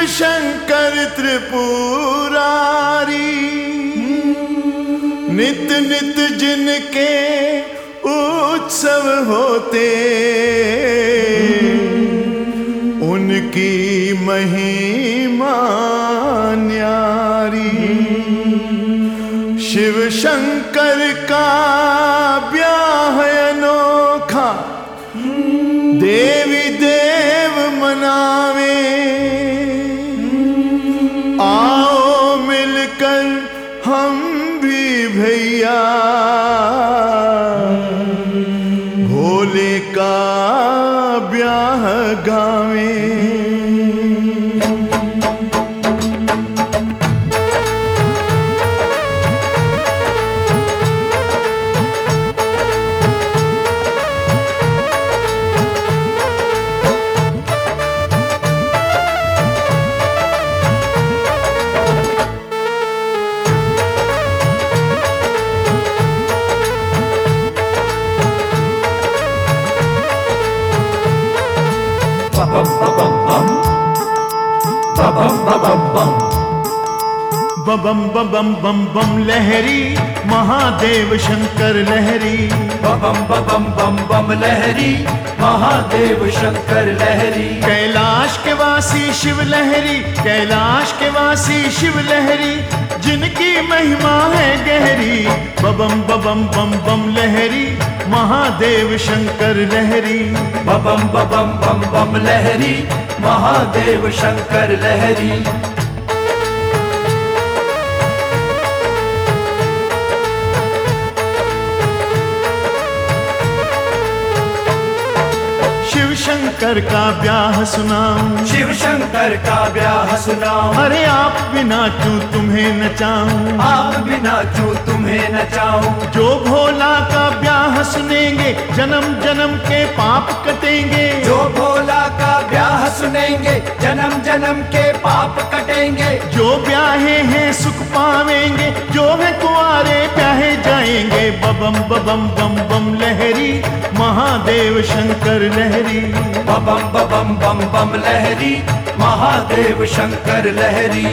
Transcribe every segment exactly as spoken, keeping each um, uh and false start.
शंकर त्रिपुरारी, नित नित जिनके उत्सव होते, उनकी महिमा न्यारी। शिव शंकर का ब्याह अनोखा, देवी देव मनावे। आओ मिलकर हम भी भैया भोले का ब्याह गावे। बम बम बम बम लहरी, महादेव शंकर लहरी। बम बम बम बम लहरी, महादेव शंकर लहरी। कैलाश के वासी शिव लहरी, कैलाश के वासी शिव लहरी, जिनकी महिमा है गहरी। बम बम बम बम लहरी, महादेव शंकर लहरी। बम बम बम बम लहरी, महादेव शंकर लहरी। शिव शंकर का ब्याह सुनाऊं, शिव शंकर का ब्याह सुनाऊं। अरे आप बिना क्यों तुम्हें नचाऊं, आप बिना क्यों तुम्हें नचाऊं। जो भोला का ब्याह सुनेंगे, जन्म जन्म के पाप कटेंगे। जो भोला का ब्याह सुनेंगे, जन्म जन्म के पाप कटेंगे। जो ब्याहे हैं सुख पावेंगे, जो है कुंवारे ब्याहे जाएंगे। बम बम बम बम लहरी, महादेव शंकर लहरी। बम बम बम बम लहरी, महादेव शंकर लहरी।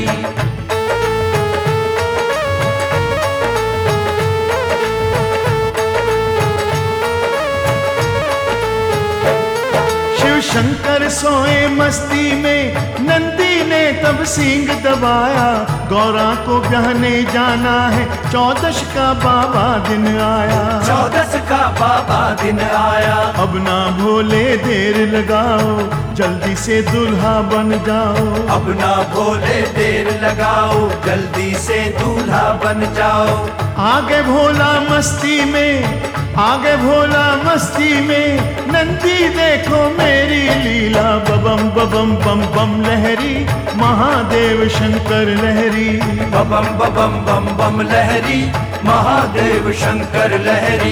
शिव शंकर सोए मस्ती में, नंदी ने तब सींग दबाया। गौरा को ब्याहने जाना है, चौदश का बाबा दिन आया। चौदस का बाबा दिन आया। अब ना भोले देर लगाओ, जल्दी से दूल्हा बन जाओ। अब ना भोले देर लगाओ, जल्दी से दूल्हा बन जाओ। आगे भोला मस्ती में, आगे भोला मस्ती में, नंदी देखो मेरी लीला। बम बम बम बम लहरी, महादेव शंकर लहरी। बम बम बम बम लहरी, महादेव शंकर लहरी।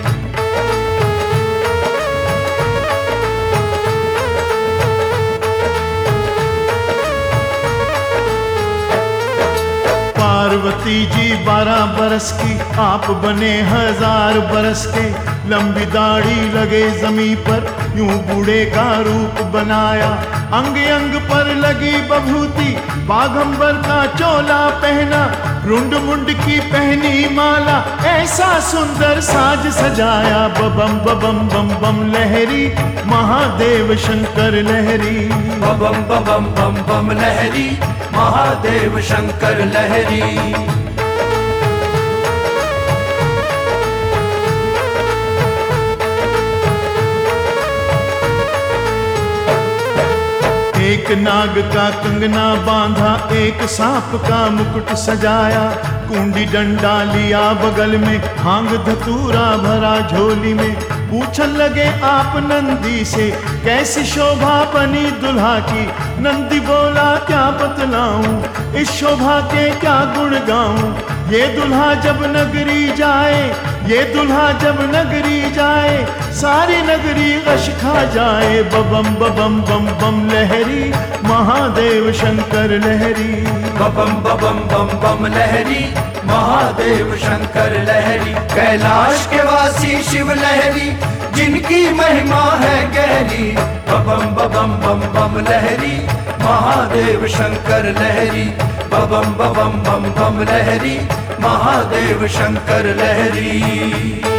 पार्वती जी बारह बरस की, आप बने हजार बरस के। लंबी दाढ़ी लगे जमी पर, यूं बूढ़े का रूप बनाया। अंग अंग पर लगी बभूति, बाघंबर का चोला पहना। रुंड मुंड की पहनी माला, ऐसा सुंदर साज सजाया। बम बम बम बम लहरी, महादेव शंकर लहरी। बम बम बम बम लहरी, महादेव शंकर लहरी। एक नाग का कंगना बांधा, एक सांप का मुकुट सजाया। कुंडी डंडा लिया बगल में, भांग धतूरा भरा झोली में। पूछन लगे आप नंदी से, कैसी शोभा बनी दुल्हा की। नंदी बोला क्या बतलाऊं, इस शोभा के क्या गुण गाऊं। ये दुल्हा जब नगरी जाए, ये दुल्हा जब नगरी जाए, सारी नगरी गश खा जाए। बम बम बम बम लहरी, महादेव शंकर लहरी। बम बम बम बम लहरी, महादेव शंकर लहरी। कैलाश के वासी शिव लहरी, जिनकी महिमा है गहरी। बबम बबम बम बम लहरी, महादेव शंकर लहरी। बबम बबम बम बम लहरी, महादेव शंकर लहरी।